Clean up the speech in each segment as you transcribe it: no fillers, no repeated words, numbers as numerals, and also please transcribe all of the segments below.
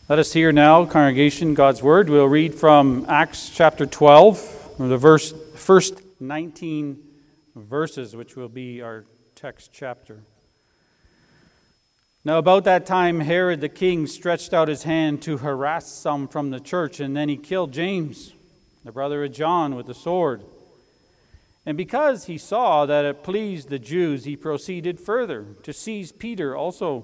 Let us hear now, congregation, God's Word. We'll read from Acts chapter 12, the first 19 verses, which will be our text chapter. Now about that time Herod the king stretched out his hand to harass some from the church, and then he killed James, the brother of John, with a sword. And because he saw that it pleased the Jews, he proceeded further to seize Peter also.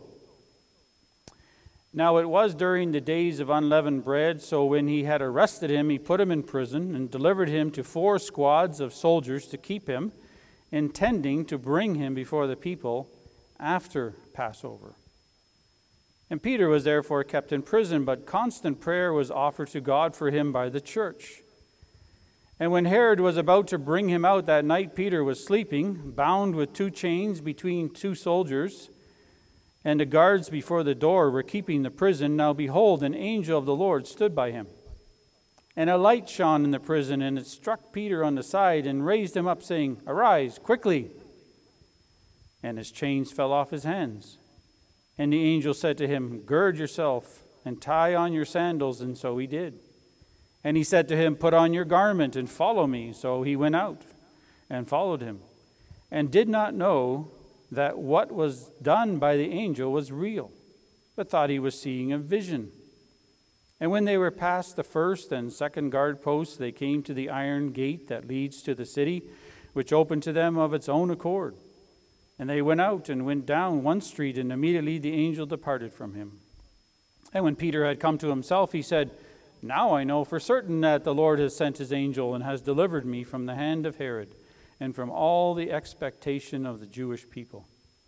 Now it was during the days of unleavened bread, so when he had arrested him, he put him in prison and delivered him to 4 squads of soldiers to keep him, intending to bring him before the people after Passover. And Peter was therefore kept in prison, but constant prayer was offered to God for him by the church. And when Herod was about to bring him out that night, Peter was sleeping, bound with 2 chains between 2 soldiers, and the guards before the door were keeping the prison. Now behold, an angel of the Lord stood by him. And a light shone in the prison, and it struck Peter on the side and raised him up, saying, "Arise, quickly." And his chains fell off his hands. And the angel said to him, "Gird yourself and tie on your sandals." And so he did. And he said to him, "Put on your garment and follow me." So he went out and followed him, and did not know that what was done by the angel was real, but thought he was seeing a vision. And when they were past the first and second guard posts, they came to the iron gate that leads to the city, which opened to them of its own accord. And they went out and went down one street, and immediately the angel departed from him. And when Peter had come to himself, he said, "Now I know for certain that the Lord has sent his angel and has delivered me from the hand of Herod, and from all the expectation of the Jewish people."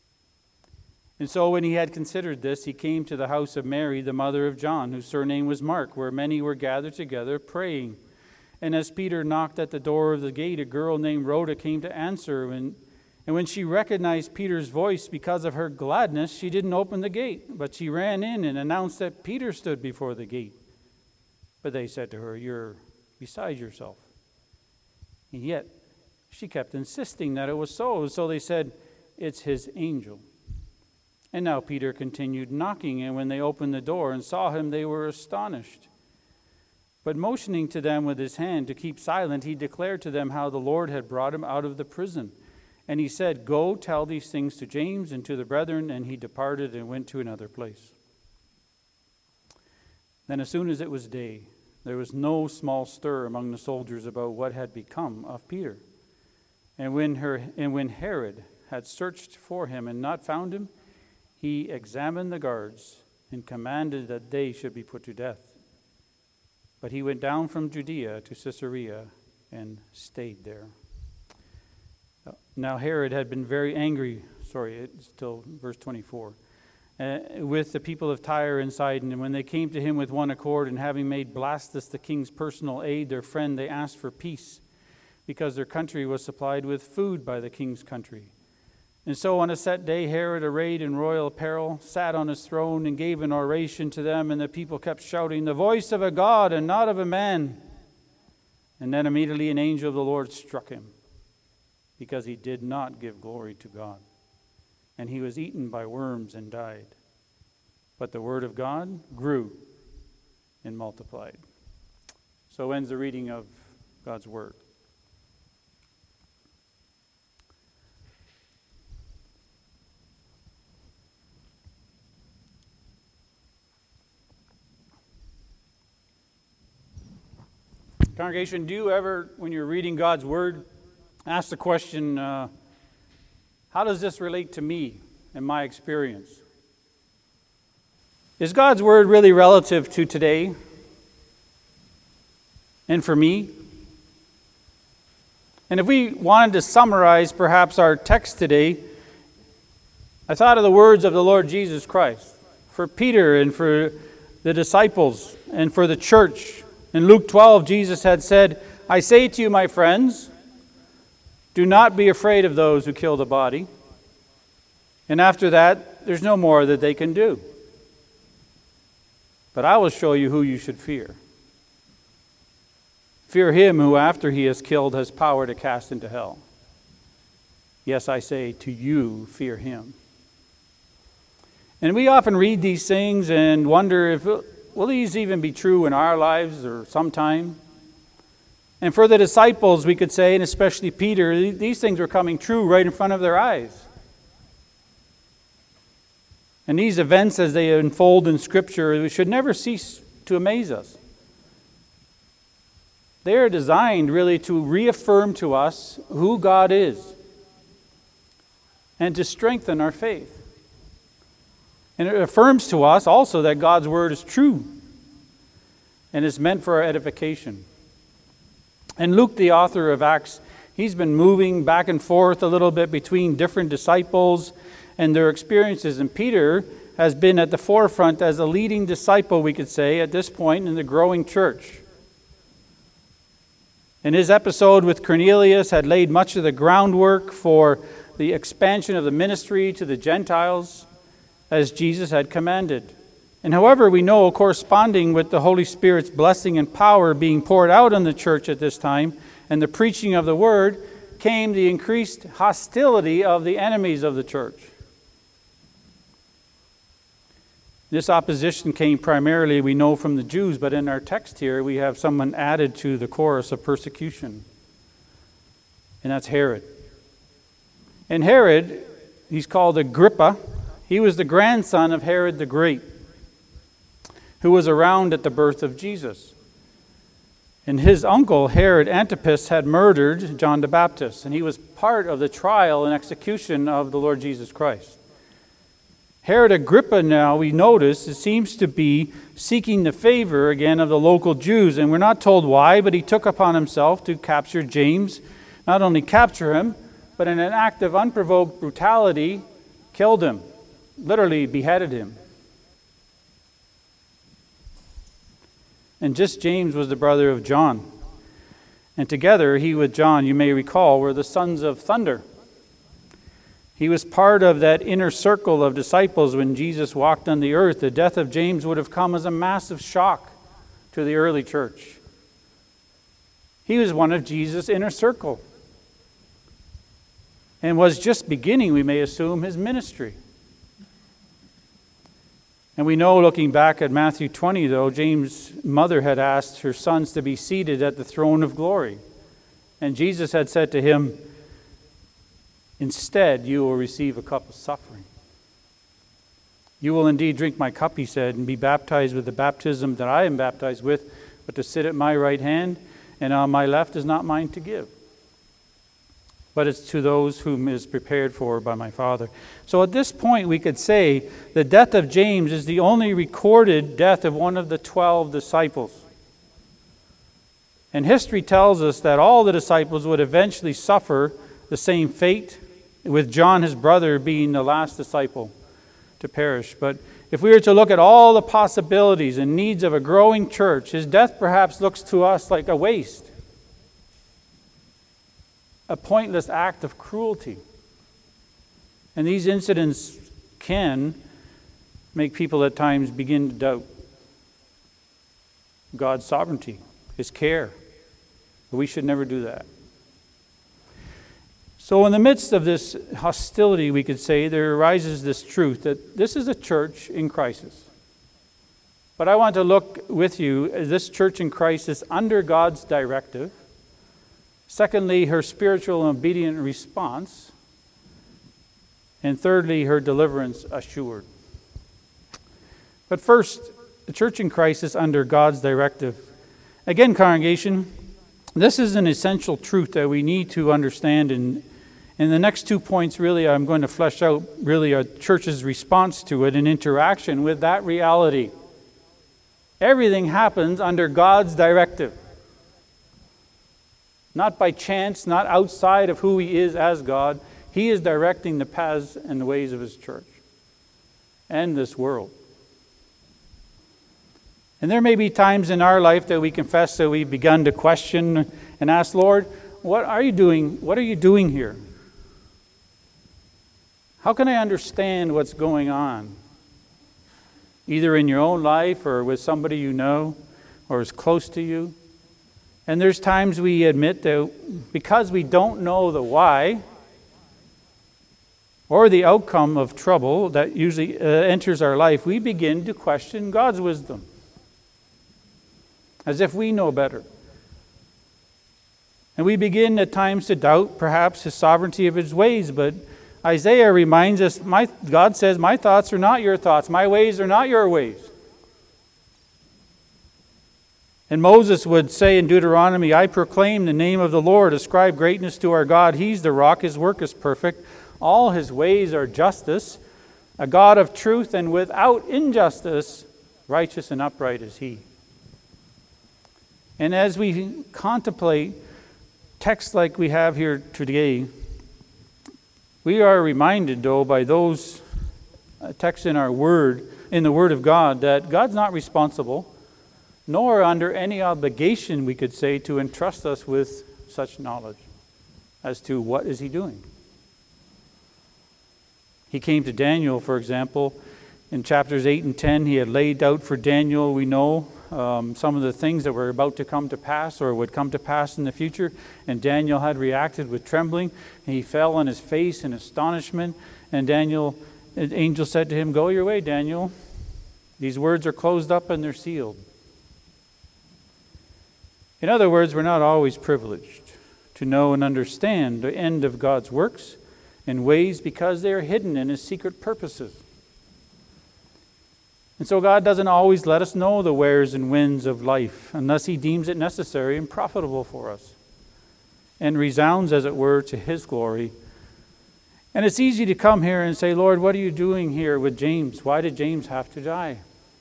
And so when he had considered this, he came to the house of Mary, the mother of John, whose surname was Mark, where many were gathered together praying. And as Peter knocked at the door of the gate, a girl named Rhoda came to answer. And when she recognized Peter's voice because of her gladness, she didn't open the gate, but she ran in and announced that Peter stood before the gate. But they said to her, "You're beside yourself." And yet she kept insisting that it was so. So they said, "It's his angel." And now Peter continued knocking, and when they opened the door and saw him, they were astonished. But motioning to them with his hand to keep silent, he declared to them how the Lord had brought him out of the prison. And he said, "Go tell these things to James and to the brethren." And he departed and went to another place. Then as soon as it was day, there was no small stir among the soldiers about what had become of Peter. And when Herod had searched for him and not found him, he examined the guards and commanded that they should be put to death. But he went down from Judea to Caesarea and stayed there. Now Herod had been very angry, it's still verse 24, with the people of Tyre and Sidon. And when they came to him with one accord, and having made Blastus the king's personal aide, their friend, they asked for peace, because their country was supplied with food by the king's country. And so on a set day, Herod, arrayed in royal apparel, sat on his throne and gave an oration to them, and the people kept shouting, "The voice of a God and not of a man." And then immediately an angel of the Lord struck him, because he did not give glory to God. And he was eaten by worms and died. But the word of God grew and multiplied. So ends the reading of God's word. Congregation, do you ever, when you're reading God's word, ask the question, how does this relate to me and my experience? Is God's word really relative to today and for me? And if we wanted to summarize perhaps our text today, I thought of the words of the Lord Jesus Christ for Peter and for the disciples and for the church. In Luke 12, Jesus had said, "I say to you, my friends, do not be afraid of those who kill the body." And after that, there's no more that they can do. But I will show you who you should fear. Fear him who, after he is killed, has power to cast into hell. Yes, I say to you, fear him. And we often read these things and wonder if will these even be true in our lives or sometime? And for the disciples, we could say, and especially Peter, these things were coming true right in front of their eyes. And these events, as they unfold in Scripture, should never cease to amaze us. They are designed really to reaffirm to us who God is and to strengthen our faith. And it affirms to us also that God's Word is true and is meant for our edification. And Luke, the author of Acts, he's been moving back and forth a little bit between different disciples and their experiences. And Peter has been at the forefront as a leading disciple, we could say, at this point in the growing church. And his episode with Cornelius had laid much of the groundwork for the expansion of the ministry to the Gentiles, as Jesus had commanded. And however, we know, corresponding with the Holy Spirit's blessing and power being poured out on the church at this time, and the preaching of the word, came the increased hostility of the enemies of the church. This opposition came primarily, we know, from the Jews, but in our text here, we have someone added to the chorus of persecution, and that's Herod. And Herod, he's called Agrippa. He was the grandson of Herod the Great, who was around at the birth of Jesus. And his uncle, Herod Antipas, had murdered John the Baptist, and he was part of the trial and execution of the Lord Jesus Christ. Herod Agrippa now, we notice, it seems to be seeking the favor again of the local Jews, and we're not told why, but he took upon himself to capture James, not only capture him, but in an act of unprovoked brutality, killed him, literally beheaded him. And just James was the brother of John. And together, he with John, you may recall, were the sons of thunder. He was part of that inner circle of disciples when Jesus walked on the earth. The death of James would have come as a massive shock to the early church. He was one of Jesus' inner circle and was just beginning, we may assume, his ministry. And we know, looking back at Matthew 20, though, James' mother had asked her sons to be seated at the throne of glory. And Jesus had said to him, "Instead, you will receive a cup of suffering. You will indeed drink my cup," he said, "and be baptized with the baptism that I am baptized with, but to sit at my right hand and on my left is not mine to give, but it's to those whom is prepared for by my Father." So at this point, we could say the death of James is the only recorded death of one of the 12 disciples. And history tells us that all the disciples would eventually suffer the same fate, with John, his brother, being the last disciple to perish. But if we were to look at all the possibilities and needs of a growing church, his death perhaps looks to us like a waste, a pointless act of cruelty. And these incidents can make people at times begin to doubt God's sovereignty, His care. But we should never do that. So in the midst of this hostility, we could say, there arises this truth that this is a church in crisis. But I want to look with you at this church in crisis under God's directive. Secondly, her spiritual and obedient response. And thirdly, her deliverance assured. But first, the church in crisis under God's directive. Again, congregation, this is an essential truth that we need to understand. And in the next 2 points, really, I'm going to flesh out really a church's response to it and interaction with that reality. Everything happens under God's directive. Not by chance, not outside of who He is as God. He is directing the paths and the ways of His church and this world. And there may be times in our life that we confess that we've begun to question and ask, Lord, what are you doing? What are you doing here? How can I understand what's going on? Either in your own life or with somebody you know or is close to you. And there's times we admit that because we don't know the why or the outcome of trouble that usually enters our life, we begin to question God's wisdom. as if we know better. And we begin at times to doubt, perhaps, his sovereignty of his ways. But Isaiah reminds us, God says, my thoughts are not your thoughts. My ways are not your ways. And Moses would say in Deuteronomy, I proclaim the name of the Lord. Ascribe greatness to our God. He's the rock. His work is perfect. All his ways are justice. A God of truth and without injustice, righteous and upright is he. And as we contemplate texts like we have here today, we are reminded, though, by those texts in the Word of God, that God's not responsible, nor under any obligation, we could say, to entrust us with such knowledge as to what is he doing. He came to Daniel, for example, in chapters 8 and 10. He had laid out for Daniel, we know, some of the things that were about to come to pass or would come to pass in the future. And Daniel had reacted with trembling. And he fell on his face in astonishment. And the angel said to him, go your way, Daniel. These words are closed up and they're sealed. In other words, we're not always privileged to know and understand the end of God's works and ways because they are hidden in his secret purposes. And so God doesn't always let us know the wheres and whens of life unless he deems it necessary and profitable for us and resounds, as it were, to his glory. And it's easy to come here and say, Lord, what are you doing here with James? Why did James have to die?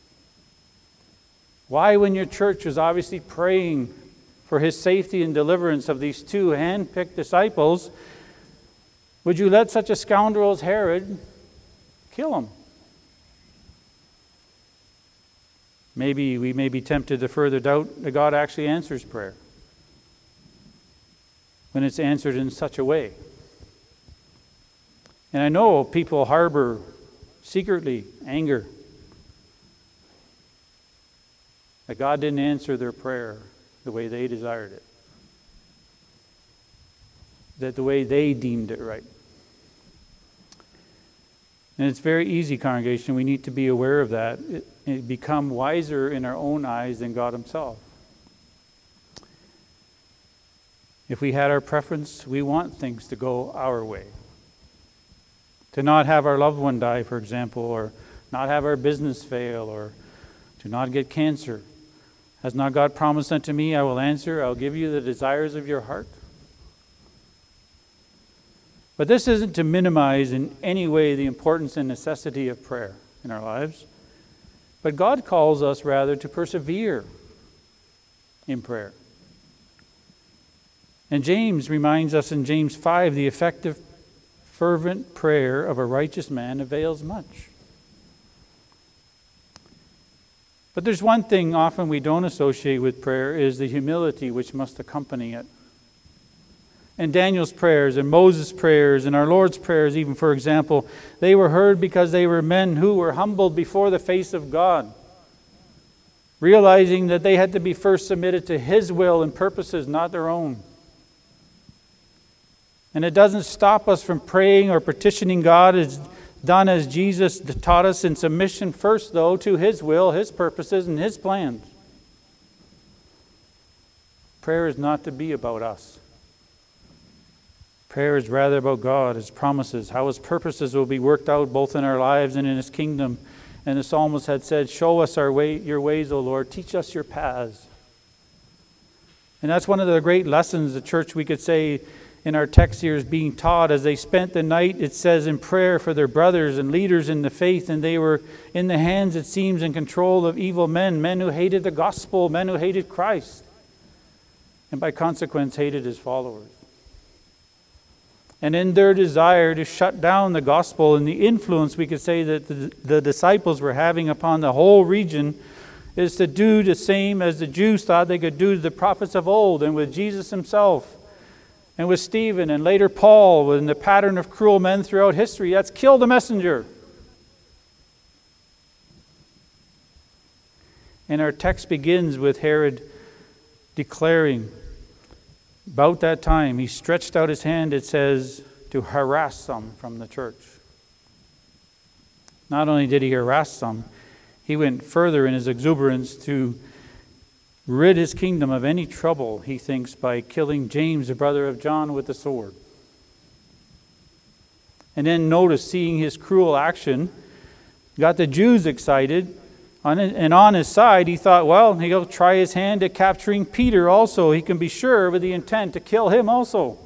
Why, when your church was obviously praying for his safety and deliverance of these two hand-picked disciples, would you let such a scoundrel as Herod kill him? Maybe we may be tempted to further doubt that God actually answers prayer when it's answered in such a way. And I know people harbor secretly anger that God didn't answer their prayer the way they desired it, that the way they deemed it right. And it's very easy, congregation. We need to be aware of that. And become wiser in our own eyes than God himself. If we had our preference, we want things to go our way. To not have our loved one die, for example, or not have our business fail, or to not get cancer. Has not God promised unto me, I will answer, I'll give you the desires of your heart? But this isn't to minimize in any way the importance and necessity of prayer in our lives. But God calls us rather to persevere in prayer. And James reminds us in James 5, the effective, fervent prayer of a righteous man avails much. But there's one thing often we don't associate with prayer is the humility which must accompany it. And Daniel's prayers and Moses' prayers and our Lord's prayers, even, for example, they were heard because they were men who were humbled before the face of God, realizing that they had to be first submitted to his will and purposes, not their own. And it doesn't stop us from praying or petitioning God. It's done as Jesus taught us, in submission first, though, to his will, his purposes, and his plans. Prayer is not to be about us. Prayer is rather about God, his promises, how his purposes will be worked out both in our lives and in his kingdom. And the psalmist had said, show us your ways, O Lord. Teach us your paths. And that's one of the great lessons the church, we could say, in our text here is being taught. As they spent the night, it says, in prayer for their brothers and leaders in the faith. And they were in the hands, it seems, and control of evil men who hated the gospel, men who hated Christ. And by consequence, hated his followers. And in their desire to shut down the gospel and the influence, we could say, that the disciples were having upon the whole region, is to do the same as the Jews thought they could do to the prophets of old and with Jesus himself and with Stephen and later Paul, in the pattern of cruel men throughout history. That's kill the messenger. And our text begins with Herod declaring, about that time, he stretched out his hand, it says, to harass some from the church. Not only did he harass some, he went further in his exuberance to rid his kingdom of any trouble, he thinks, by killing James, the brother of John, with the sword. And then notice, seeing his cruel action, got the Jews excited. And on his side, he thought, well, he'll try his hand at capturing Peter also. He can be sure with the intent to kill him also.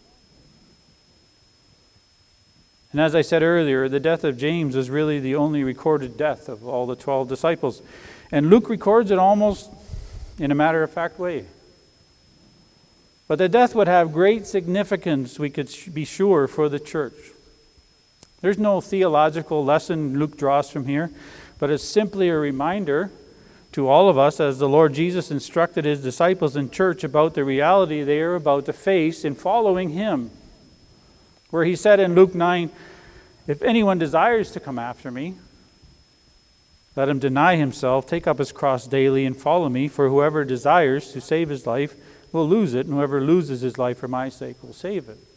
And as I said earlier, the death of James is really the only recorded death of all the 12 disciples. And Luke records it almost in a matter-of-fact way. But the death would have great significance, we could be sure, for the church. There's no theological lesson Luke draws from here, but it's simply a reminder to all of us, as the Lord Jesus instructed his disciples in church, about the reality they are about to face in following him. Where he said in Luke 9, if anyone desires to come after me, let him deny himself, take up his cross daily, and follow me. For whoever desires to save his life will lose it, and whoever loses his life for my sake will save it.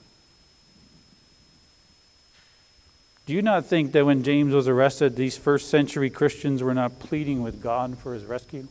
Do you not think that when James was arrested, these first century Christians were not pleading with God for his rescue?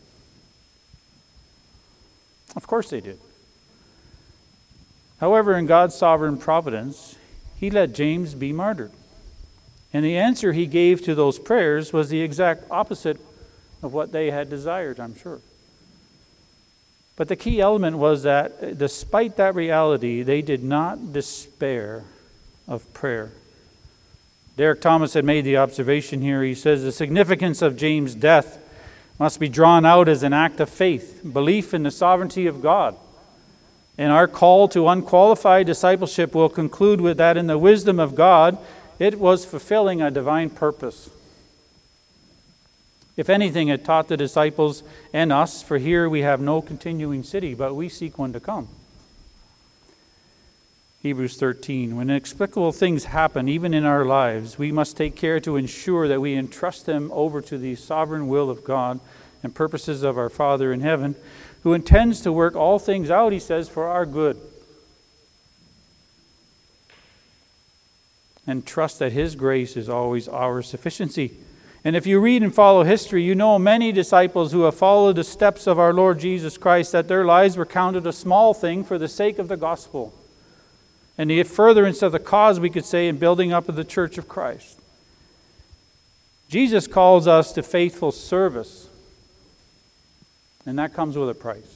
Of course they did. However, in God's sovereign providence, he let James be martyred. And the answer he gave to those prayers was the exact opposite of what they had desired, I'm sure. But the key element was that despite that reality, they did not despair of prayer. Derek Thomas had made the observation here. He says the significance of James' death must be drawn out as an act of faith, belief in the sovereignty of God. And our call to unqualified discipleship will conclude with that in the wisdom of God, it was fulfilling a divine purpose. If anything, it taught the disciples and us, for here we have no continuing city, but we seek one to come. Hebrews 13, when inexplicable things happen, even in our lives, we must take care to ensure that we entrust them over to the sovereign will of God and purposes of our Father in heaven, who intends to work all things out, he says, for our good. And trust that his grace is always our sufficiency. And if you read and follow history, you know many disciples who have followed the steps of our Lord Jesus Christ, that their lives were counted a small thing for the sake of the gospel. And the furtherance of the cause, we could say, in building up of the church of Christ. Jesus calls us to faithful service. And that comes with a price.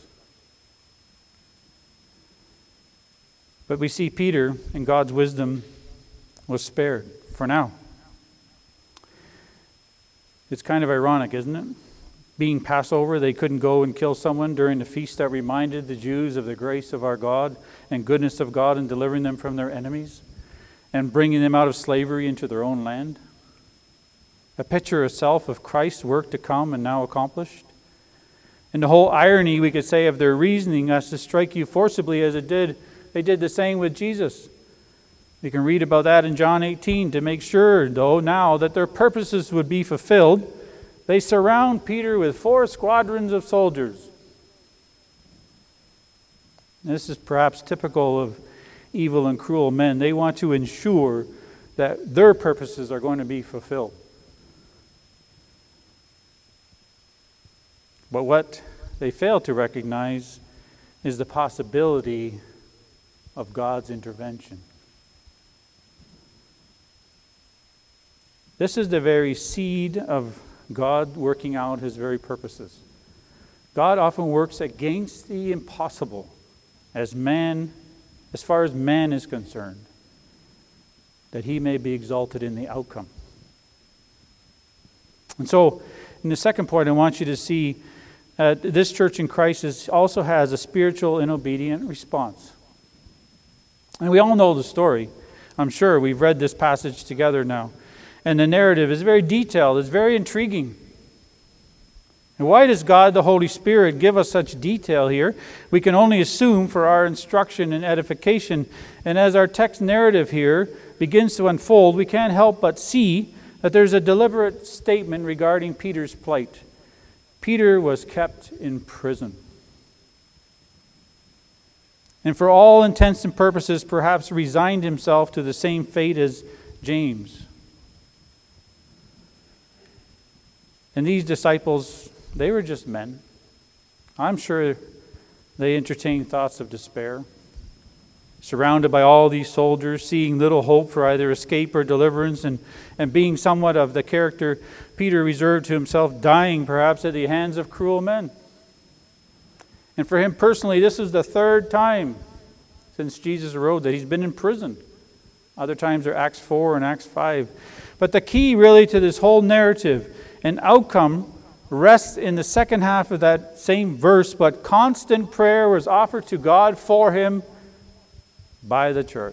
But we see Peter, in God's wisdom, was spared for now. It's kind of ironic, isn't it? Being Passover, they couldn't go and kill someone during the feast that reminded the Jews of the grace of our God and goodness of God in delivering them from their enemies and bringing them out of slavery into their own land. A picture itself of Christ's work to come and now accomplished. And the whole irony, we could say, of their reasoning has to strike you forcibly as it did. They did the same with Jesus. You can read about that in John 18 to make sure, though, now that their purposes would be fulfilled. They surround Peter with 4 squadrons of soldiers. This is perhaps typical of evil and cruel men. They want to ensure that their purposes are going to be fulfilled. But what they fail to recognize is the possibility of God's intervention. This is the very seed of God working out his very purposes. God often works against the impossible as far as man is concerned, that he may be exalted in the outcome. And so, in the second point, I want you to see this church in Christ also has a spiritual and obedient response. And we all know the story. I'm sure we've read this passage together now. And the narrative is very detailed. It's very intriguing. And why does God, the Holy Spirit, give us such detail here? We can only assume for our instruction and edification. And as our text narrative here begins to unfold, we can't help but see that there's a deliberate statement regarding Peter's plight. Peter was kept in prison. And for all intents and purposes, perhaps resigned himself to the same fate as James. And these disciples, they were just men. I'm sure they entertained thoughts of despair. Surrounded by all these soldiers, seeing little hope for either escape or deliverance, and being somewhat of the character Peter reserved to himself, dying perhaps at the hands of cruel men. And for him personally, this is the third time since Jesus arose that he's been in prison. Other times are Acts 4 and Acts 5. But the key really to this whole narrative and outcome rests in the second half of that same verse, but constant prayer was offered to God for him by the church.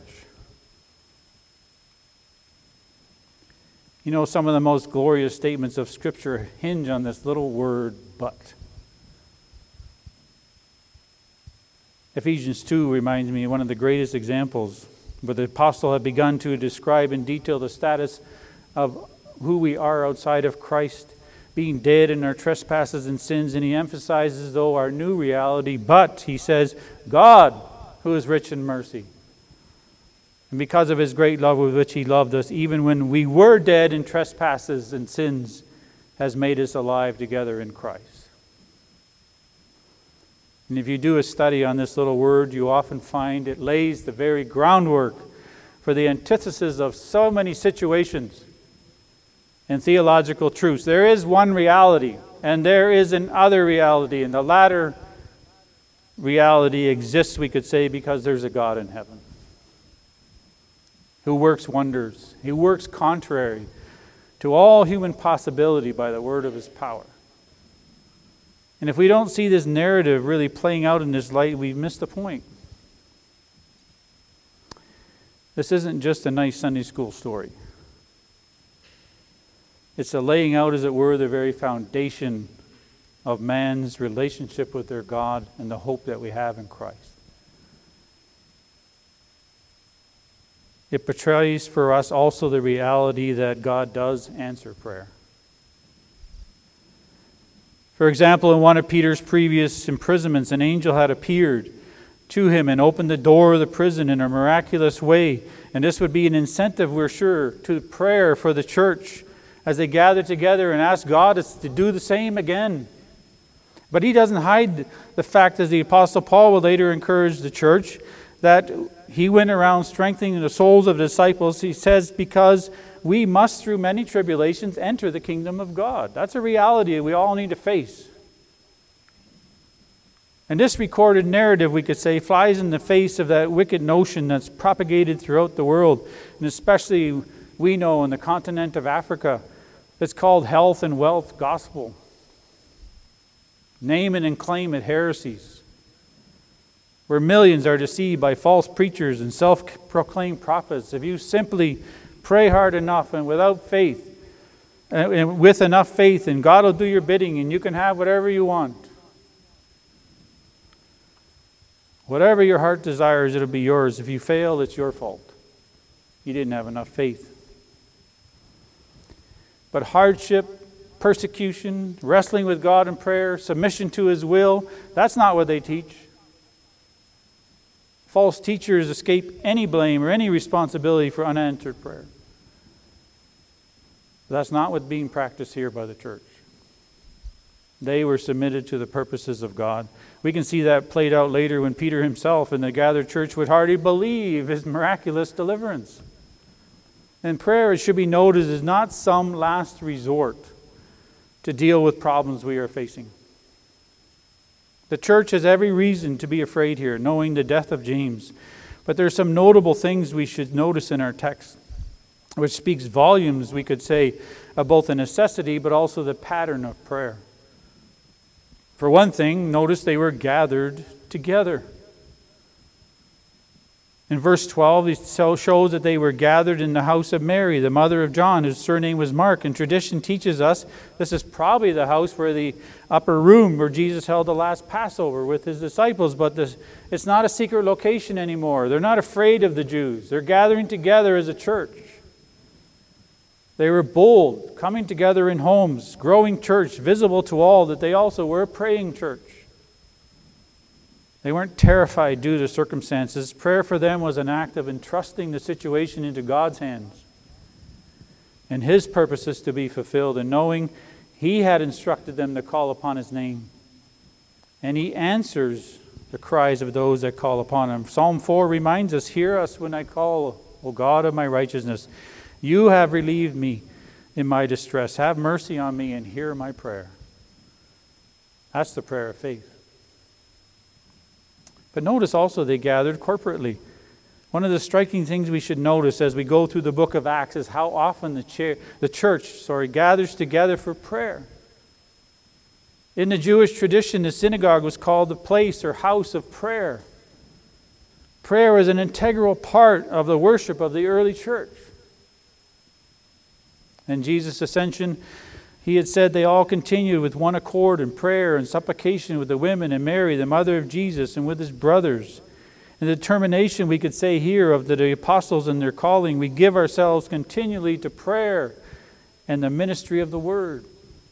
You know, some of the most glorious statements of Scripture hinge on this little word, but. Ephesians 2 reminds me of one of the greatest examples where the apostle had begun to describe in detail the status of who we are outside of Christ, being dead in our trespasses and sins, and he emphasizes, though, our new reality, but, he says, God, who is rich in mercy. And because of his great love with which he loved us, even when we were dead in trespasses and sins, has made us alive together in Christ. And if you do a study on this little word, you often find it lays the very groundwork for the antithesis of so many situations and theological truths. There is one reality, and there is another reality, and the latter reality exists, we could say, because there's a God in heaven who works wonders. He works contrary to all human possibility by the word of his power. And if we don't see this narrative really playing out in this light, we've missed the point. This isn't just a nice Sunday school story. It's a laying out, as it were, the very foundation of man's relationship with their God and the hope that we have in Christ. It portrays for us also the reality that God does answer prayer. For example, in one of Peter's previous imprisonments, an angel had appeared to him and opened the door of the prison in a miraculous way. And this would be an incentive, we're sure, to prayer for the church as they gather together and ask God to do the same again. But he doesn't hide the fact, as the Apostle Paul will later encourage the church, that he went around strengthening the souls of the disciples. He says, because we must, through many tribulations, enter the kingdom of God. That's a reality we all need to face. And this recorded narrative, we could say, flies in the face of that wicked notion that's propagated throughout the world, and especially we know in the continent of Africa, that's called health and wealth gospel. Name it and claim it heresies, where millions are deceived by false preachers and self-proclaimed prophets. If you simply pray hard enough and without faith, and with enough faith, and God will do your bidding, and you can have whatever you want. Whatever your heart desires, it'll be yours. If you fail, it's your fault. You didn't have enough faith. But hardship, persecution, wrestling with God in prayer, submission to his will, that's not what they teach. False teachers escape any blame or any responsibility for unanswered prayer. That's not what's being practiced here by the church. They were submitted to the purposes of God. We can see that played out later when Peter himself and the gathered church would hardly believe his miraculous deliverance. And prayer, it should be noted, is not some last resort to deal with problems we are facing. The church has every reason to be afraid here, knowing the death of James. But there are some notable things we should notice in our text, which speaks volumes, we could say, of both the necessity but also the pattern of prayer. For one thing, notice they were gathered together. In verse 12, it shows that they were gathered in the house of Mary, the mother of John, whose surname was Mark. And tradition teaches us this is probably the house where the upper room where Jesus held the last Passover with his disciples. But it's not a secret location anymore. They're not afraid of the Jews. They're gathering together as a church. They were bold, coming together in homes, growing church, visible to all that they also were a praying church. They weren't terrified due to circumstances. Prayer for them was an act of entrusting the situation into God's hands and his purposes to be fulfilled, and knowing he had instructed them to call upon his name and he answers the cries of those that call upon him. Psalm 4 reminds us, "Hear us when I call, O God of my righteousness. You have relieved me in my distress. Have mercy on me and hear my prayer." That's the prayer of faith. But notice also they gathered corporately. One of the striking things we should notice as we go through the book of Acts is how often the church gathers together for prayer. In the Jewish tradition, the synagogue was called the place or house of prayer. Prayer was an integral part of the worship of the early church. In Jesus' ascension, he had said they all continued with one accord in prayer and supplication with the women and Mary, the mother of Jesus, and with his brothers. And the determination we could say here of the apostles and their calling, we give ourselves continually to prayer and the ministry of the word.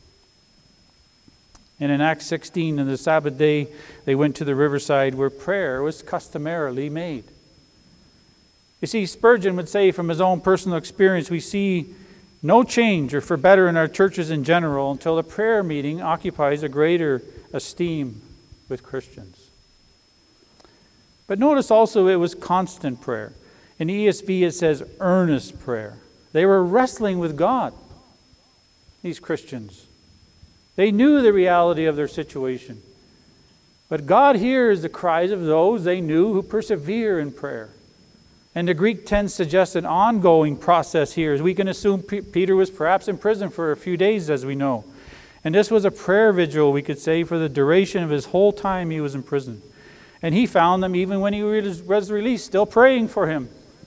And in Acts 16, on the Sabbath day, they went to the riverside where prayer was customarily made. You see, Spurgeon would say from his own personal experience, we see no change or for better in our churches in general until the prayer meeting occupies a greater esteem with Christians. But notice also it was constant prayer. In ESV it says earnest prayer. They were wrestling with God, these Christians. They knew the reality of their situation. But God hears the cries of those they knew who persevere in prayer. And the Greek tense suggests an ongoing process here, as we can assume Peter was perhaps in prison for a few days, as we know. And this was a prayer vigil, we could say, for the duration of his whole time he was in prison. And he found them, even when he was released, still praying for him.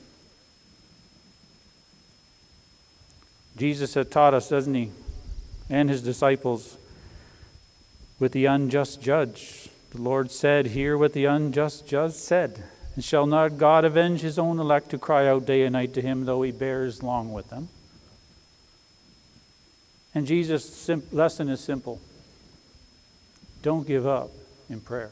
Jesus had taught us, doesn't he, and his disciples, with the unjust judge. The Lord said, "Hear what the unjust judge said. And shall not God avenge his own elect who cry out day and night to him, though he bears long with them?" And Jesus' lesson is simple. Don't give up in prayer.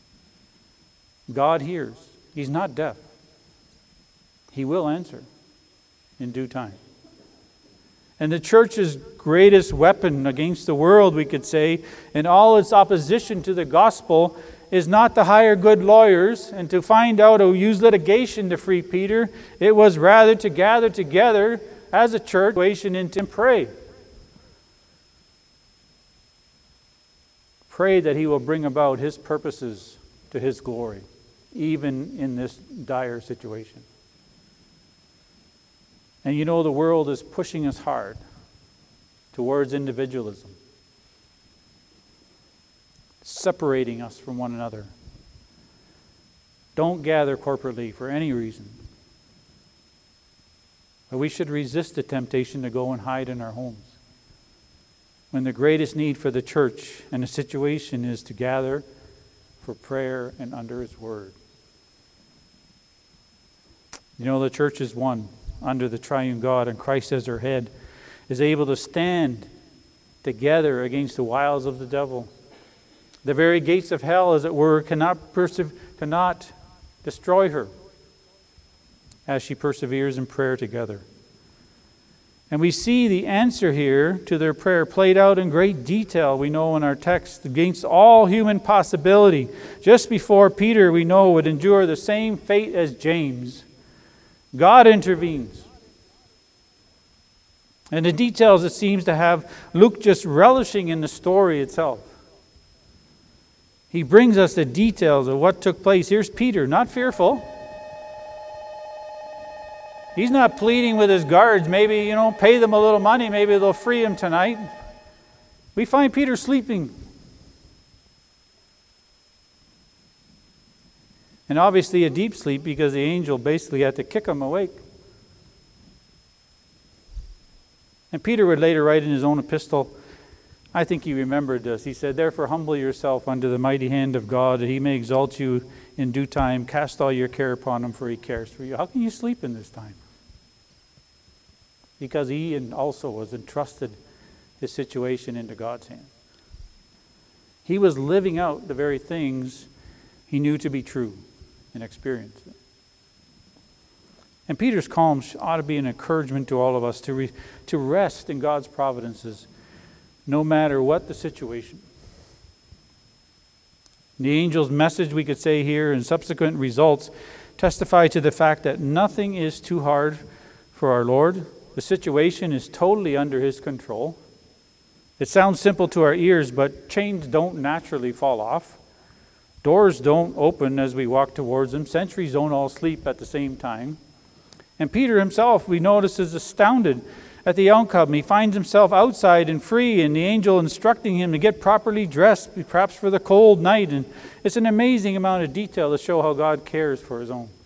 God hears. He's not deaf. He will answer in due time. And the church's greatest weapon against the world, we could say, in all its opposition to the gospel, is not to hire good lawyers and to find out or use litigation to free Peter. It was rather to gather together as a church and to pray. Pray that he will bring about his purposes to his glory, even in this dire situation. And you know, the world is pushing us hard towards individualism, separating us from one another. Don't gather corporately for any reason. But we should resist the temptation to go and hide in our homes, when the greatest need for the church and the situation is to gather for prayer and under his word. You know, the church is one under the triune God, and Christ as her head is able to stand together against the wiles of the devil. The very gates of hell, as it were, cannot destroy her as she perseveres in prayer together. And we see the answer here to their prayer played out in great detail, we know in our text, against all human possibility. Just before Peter, we know, would endure the same fate as James, God intervenes. And the details it seems to have Luke just relishing in the story itself. He brings us the details of what took place. Here's Peter, not fearful. He's not pleading with his guards, maybe, pay them a little money, maybe they'll free him tonight. We find Peter sleeping. And obviously a deep sleep, because the angel basically had to kick him awake. And Peter would later write in his own epistle, I think he remembered this. He said, "Therefore humble yourself under the mighty hand of God, that he may exalt you in due time. Cast all your care upon him, for he cares for you." How can you sleep in this time? Because he also was entrusted his situation into God's hand. He was living out the very things he knew to be true and experienced it. And Peter's calm ought to be an encouragement to all of us to rest in God's providences, no matter what the situation. The angel's message, we could say here, and subsequent results testify to the fact that nothing is too hard for our Lord. The situation is totally under his control. It sounds simple to our ears, but chains don't naturally fall off. Doors don't open as we walk towards them. Sentries don't all sleep at the same time. And Peter himself, we notice, is astounded at the outcome. He finds himself outside and free, and the angel instructing him to get properly dressed, perhaps for the cold night. And it's an amazing amount of detail to show how God cares for his own.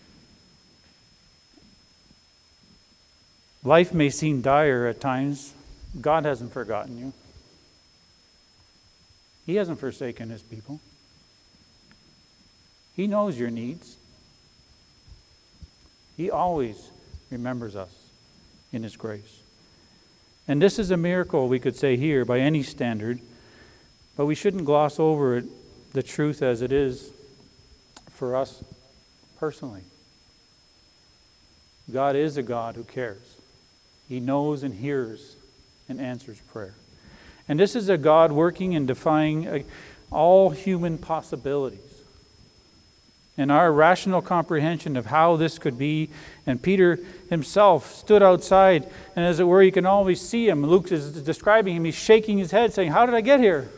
Life may seem dire at times. God hasn't forgotten you. He hasn't forsaken his people. He knows your needs. He always remembers us in his grace. And this is a miracle, we could say here, by any standard, but we shouldn't gloss over it, the truth as it is for us personally. God is a God who cares. He knows and hears and answers prayer. And this is a God working and defying all human possibilities. And our rational comprehension of how this could be, and Peter himself stood outside, and as it were, you can always see him. Luke is describing him. He's shaking his head, saying, "How did I get here?"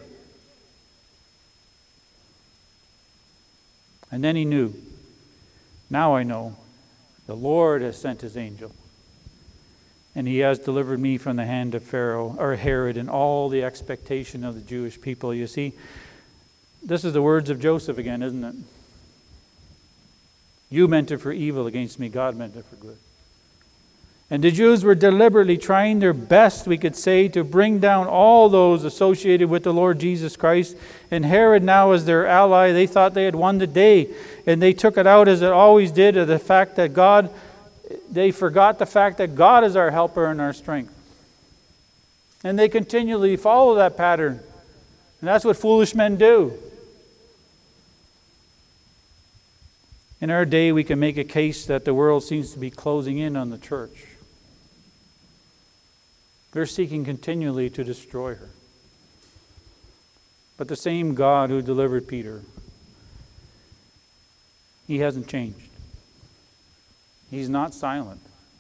And then he knew. Now I know. The Lord has sent his angel, and he has delivered me from the hand of Pharaoh, or Herod, and all the expectation of the Jewish people. You see, this is the words of Joseph again, isn't it? You meant it for evil against me. God meant it for good. And the Jews were deliberately trying their best, we could say, to bring down all those associated with the Lord Jesus Christ. And Herod now as their ally, they thought they had won the day. And they took it out, as it always did, of the fact that they forgot the fact that God is our helper and our strength. And they continually follow that pattern. And that's what foolish men do. In our day, we can make a case that the world seems to be closing in on the church. They're seeking continually to destroy her. But the same God who delivered Peter, he hasn't changed. He's not silent,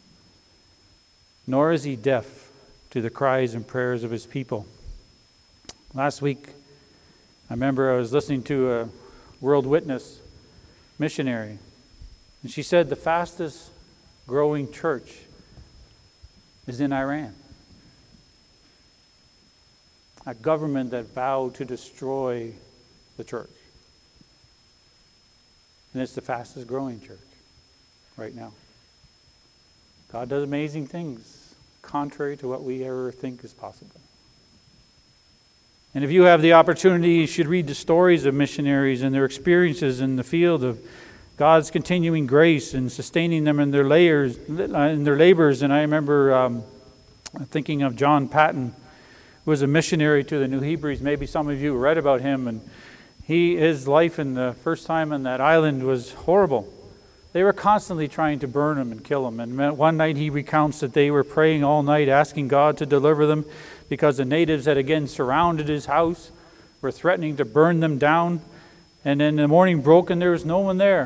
nor is he deaf to the cries and prayers of his people. Last week, I remember I was listening to a World Witness missionary, and she said the fastest growing church is in Iran. A government that vowed to destroy the church. And it's the fastest growing church right now. God does amazing things contrary to what we ever think is possible. And if you have the opportunity, you should read the stories of missionaries and their experiences in the field of God's continuing grace and sustaining them in their labors. And I remember thinking of John Patton, who was a missionary to the New Hebrides. Maybe some of you read about him. And his life in the first time on that island was horrible. They were constantly trying to burn him and kill him. And one night he recounts that they were praying all night, asking God to deliver them, because the natives had again surrounded his house, were threatening to burn them down. And then the morning broke and there was no one there.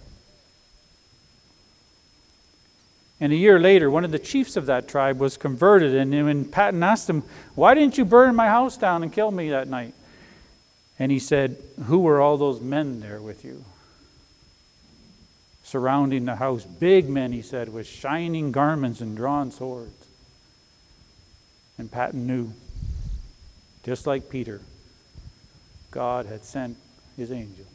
And a year later, one of the chiefs of that tribe was converted. And when Patton asked him, "Why didn't you burn my house down and kill me that night?" And he said, "Who were all those men there with you?" Surrounding the house. Big men, he said, with shining garments and drawn swords. And Patton knew, just like Peter, God had sent his angel.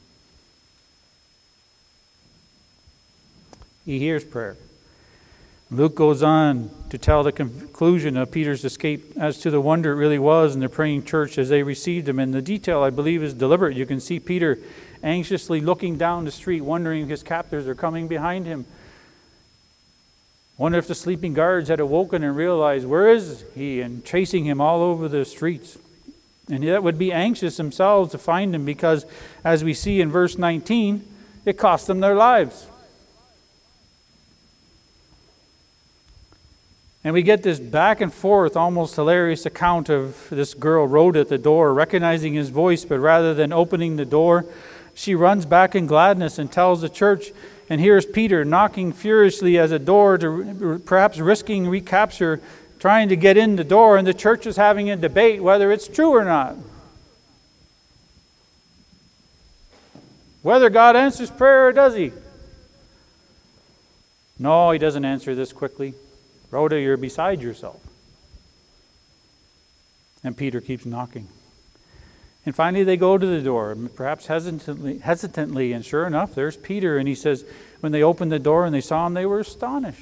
He hears prayer. Luke goes on to tell the conclusion of Peter's escape as to the wonder it really was in the praying church as they received him. And the detail, I believe, is deliberate. You can see Peter anxiously looking down the street, wondering if his captors are coming behind him. Wonder if the sleeping guards had awoken and realized, where is he? And chasing him all over the streets. And that would be anxious themselves to find him, because as we see in verse 19, it cost them their lives. And we get this back and forth, almost hilarious account of this girl Rhoda at the door, recognizing his voice, but rather than opening the door, she runs back in gladness and tells the church, and here's Peter knocking furiously at a door, to perhaps risking recapture, trying to get in the door, and the church is having a debate whether it's true or not. Whether God answers prayer or does he? No, he doesn't answer this quickly. Rhoda, you're beside yourself. And Peter keeps knocking. And finally they go to the door, perhaps hesitantly, and sure enough, there's Peter. And he says, when they opened the door and they saw him, they were astonished.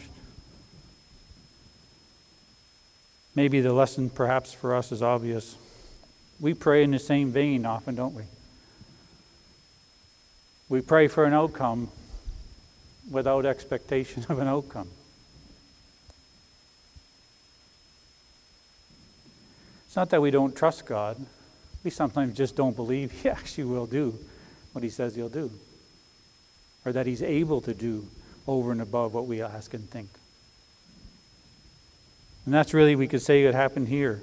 Maybe the lesson perhaps for us is obvious. We pray in the same vein often, don't we? We pray for an outcome without expectation of an outcome. It's not that we don't trust God. We sometimes just don't believe he actually will do what he says he'll do, or that he's able to do over and above what we ask and think. And that's really, we could say, what happened here.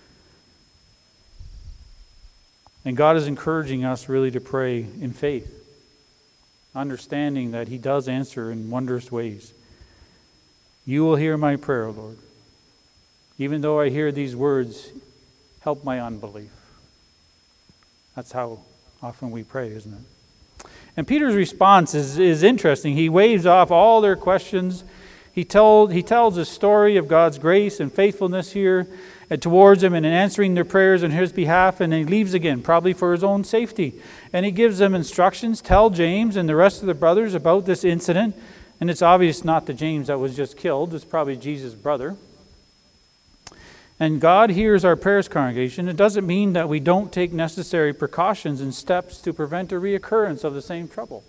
And God is encouraging us really to pray in faith, understanding that he does answer in wondrous ways. You will hear my prayer, Lord. Even though I hear these words, help my unbelief. That's how often we pray, isn't it? And Peter's response is interesting. He waves off all their questions. He tells a story of God's grace and faithfulness here towards them and in answering their prayers on his behalf, and he leaves again, probably for his own safety. And he gives them instructions. Tell James and the rest of the brothers about this incident. And it's obvious not the James that was just killed. It's probably Jesus' brother. And God hears our prayers, congregation. It doesn't mean that we don't take necessary precautions and steps to prevent a reoccurrence of the same trouble.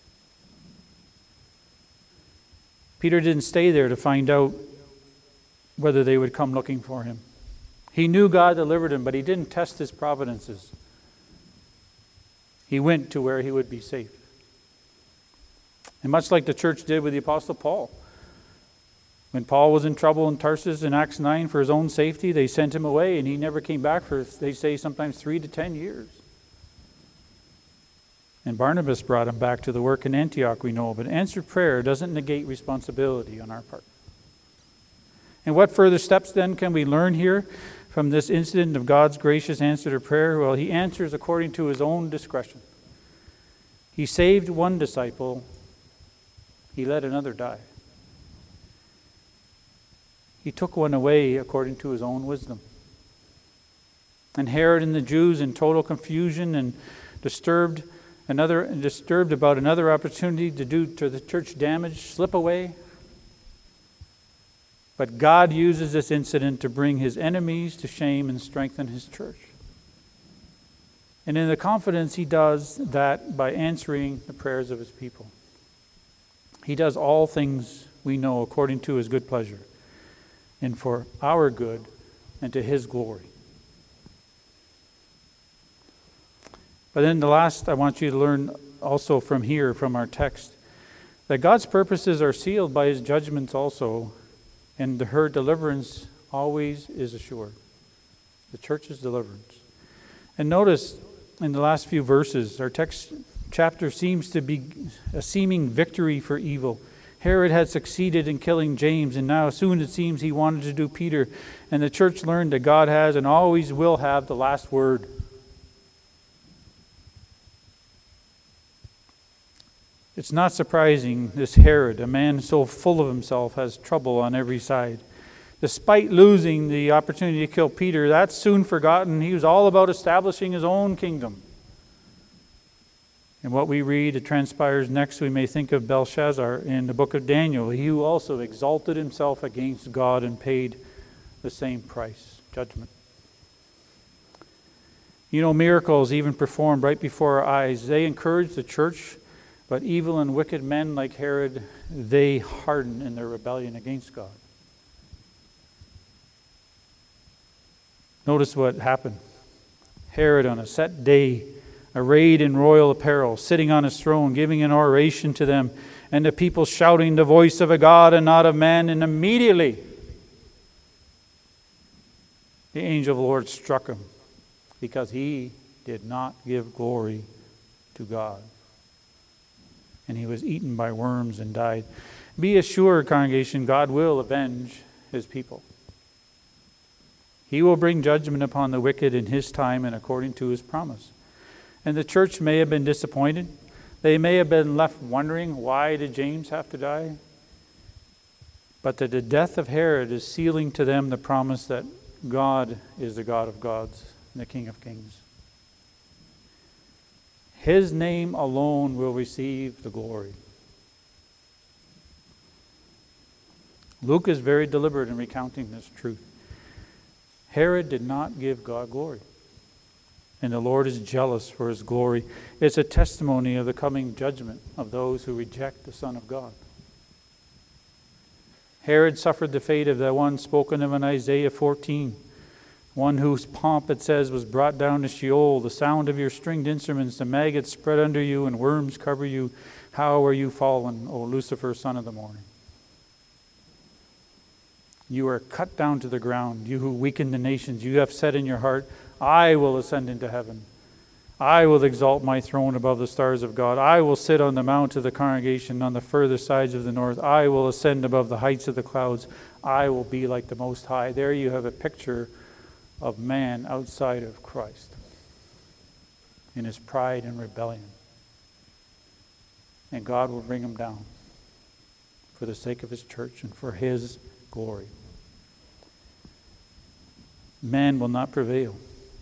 Peter didn't stay there to find out whether they would come looking for him. He knew God delivered him, but he didn't test his providences. He went to where he would be safe. And much like the church did with the Apostle Paul, when Paul was in trouble in Tarsus in Acts 9 for his own safety, they sent him away and he never came back for, they say, sometimes 3 to 10 years. And Barnabas brought him back to the work in Antioch, we know. But answered prayer doesn't negate responsibility on our part. And what further steps then can we learn here from this incident of God's gracious answer to prayer? Well, he answers according to his own discretion. He saved one disciple. He let another die. He took one away according to his own wisdom. And Herod and the Jews, in total confusion and disturbed about another opportunity to do to the church damage, slip away. But God uses this incident to bring his enemies to shame and strengthen his church. And in the confidence he does that by answering the prayers of his people. He does all things, we know, according to his good pleasure, and for our good and to his glory. But then the last, I want you to learn also from here, from our text, that God's purposes are sealed by his judgments also, and her deliverance always is assured. The church's deliverance. And notice in the last few verses, our text chapter seems to be a seeming victory for evil. Herod had succeeded in killing James, and now soon it seems he wanted to do Peter. And the church learned that God has and always will have the last word. It's not surprising this Herod, a man so full of himself, has trouble on every side. Despite losing the opportunity to kill Peter, that's soon forgotten. He was all about establishing his own kingdom. And what we read, it transpires next, we may think of Belshazzar in the book of Daniel. He who also exalted himself against God and paid the same price, judgment. You know, miracles even performed right before our eyes, they encourage the church. But evil and wicked men like Herod, they harden in their rebellion against God. Notice what happened. Herod, on a set day, arrayed in royal apparel, sitting on his throne, giving an oration to them, and the people shouting the voice of a God and not of man, and immediately the angel of the Lord struck him because he did not give glory to God. And he was eaten by worms and died. Be assured, congregation, God will avenge his people. He will bring judgment upon the wicked in his time and according to his promise. And the church may have been disappointed. They may have been left wondering, why did James have to die? But that the death of Herod is sealing to them the promise that God is the God of gods and the King of kings. His name alone will receive the glory. Luke is very deliberate in recounting this truth. Herod did not give God glory. And the Lord is jealous for his glory. It's a testimony of the coming judgment of those who reject the Son of God. Herod suffered the fate of the one spoken of in Isaiah 14. One whose pomp, it says, was brought down to Sheol. The sound of your stringed instruments, the maggots spread under you, and worms cover you. How are you fallen, O Lucifer, son of the morning? You are cut down to the ground, you who weaken the nations. You have said in your heart, I will ascend into heaven. I will exalt my throne above the stars of God. I will sit on the mount of the congregation on the further sides of the north. I will ascend above the heights of the clouds. I will be like the Most High. There you have a picture of man outside of Christ in his pride and rebellion. And God will bring him down for the sake of his church and for his glory. Man will not prevail.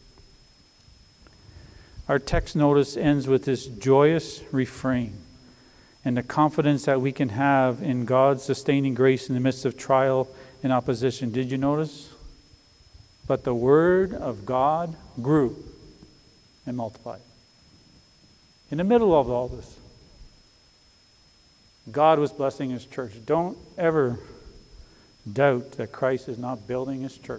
Our text notice ends with this joyous refrain and the confidence that we can have in God's sustaining grace in the midst of trial and opposition. Did you notice? But the word of God grew and multiplied. In the middle of all this, God was blessing his church. Don't ever doubt that Christ is not building his church.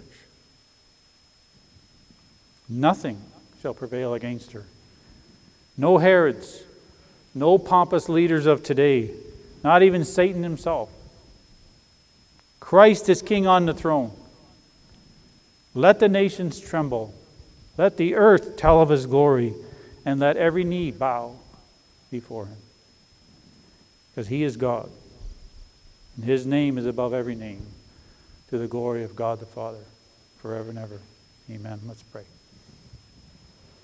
Nothing shall prevail against her. No Herods, no pompous leaders of today, not even Satan himself. Christ is king on the throne. Let the nations tremble. Let the earth tell of his glory, and let every knee bow before him. Because he is God, and his name is above every name, to the glory of God the Father, forever and ever. Amen. Let's pray.